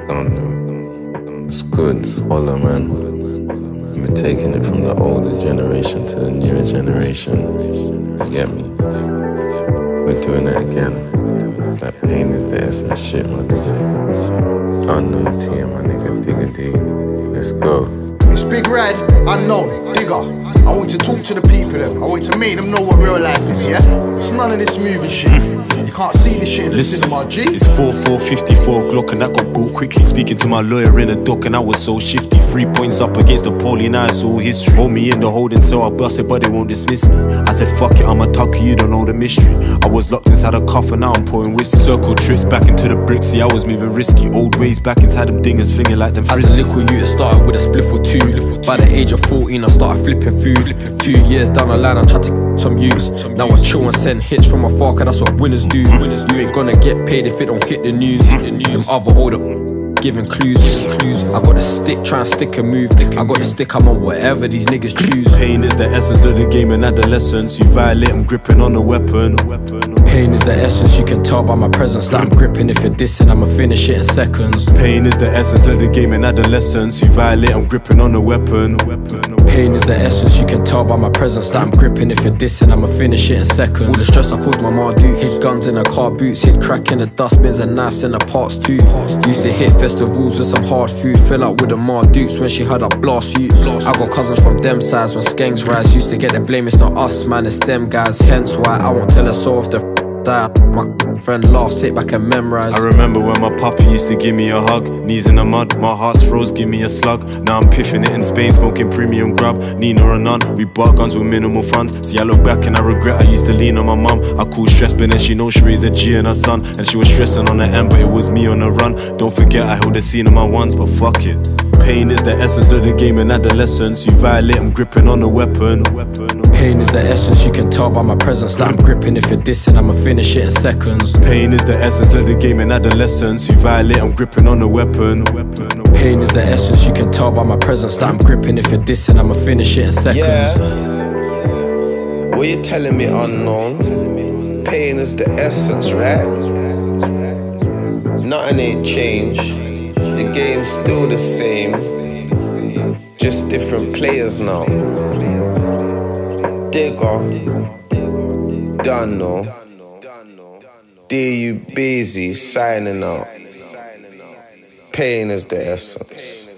Don't know. It's good, it's hollow, man. We're taking it from the older generation to the newer generation. You get me? We're doing it again. It's like pain is the essence shit, my nigga. Unknown tier, my nigga, Digger D. Let's go. It's Big Red, Unknown, Digger. I want to talk to the people, I want to make them know what real life is, yeah? It's none of this movie shit. You can't see this shit in the cinema, G. It's 4454 Glock and that got bought quickly. Speaking to my lawyer in a dock and I was so shifty. 3 points up against the pole, now it's all history. Hold me in the holding cell, I bust it but they won't dismiss me. I said fuck it, I'm a tucker, you don't know the mystery. I was locked inside a cuff and now I'm pouring whiskey. Circle trips back into the bricks, see I was moving risky. Old ways back inside them dingers, flinging like them frisbees. As a little youth, I started with a spliff or two. By the age of 14, I started flipping food. 2 years down the line, I tried to get some use. Now I chill and send hits from afar, cause that's what winners do. You ain't gonna get paid if it don't hit the news. Them other older giving clues. I got the stick, try and stick and move. I got the stick, I'm on whatever these niggas choose. Pain is the essence of the game in adolescence. You violate, I'm gripping on a weapon. Pain is the essence, you can tell by my presence that I'm gripping. If you're dissing, I'ma finish it in seconds. Pain is the essence of the game in adolescence. You violate, I'm gripping on a weapon. Pain is the essence, you can tell by my presence that I'm gripping. If you're dissing, I'ma finish it in seconds. All the stress I caused my ma do. Hid guns in her car boots, hid crack in the dustbins and knives in the parts too. Used to hit festivals with some hard food. Fill up with the Mardukes when she heard I blast you. I got cousins from them sides when skanks rise. Used to get the blame, it's not us man, it's them guys. Hence why I won't tell her so if the die. My friend laugh, sit back and memorize. I remember when my puppy used to give me a hug. Knees in the mud, my heart's froze, give me a slug. Now I'm piffing it in Spain, smoking premium grub. Nina or none, we bar guns with minimal funds. See I look back and I regret I used to lean on my mum. I call stress but then she knows she raised a G and her son. And she was stressing on the end but it was me on the run. Don't forget I held the scene on my ones, but fuck it. Pain is the essence of the game in adolescence. You violate, I'm gripping on a weapon. Pain is the essence, you can tell by my presence that I'm gripping. If you're dissing, I'ma finish it in seconds. Pain is the essence of the game in adolescence. You violate, I'm gripping on a weapon. Pain is the essence, you can tell by my presence that I'm gripping. If you're dissing, I'ma finish it in seconds. Yeah. What you telling me, Unknown? Pain is the essence, right? Nothing ain't changed. The game's still the same, just different players now. Digger, Dunno, DU Beezy signing out. Pain is the essence.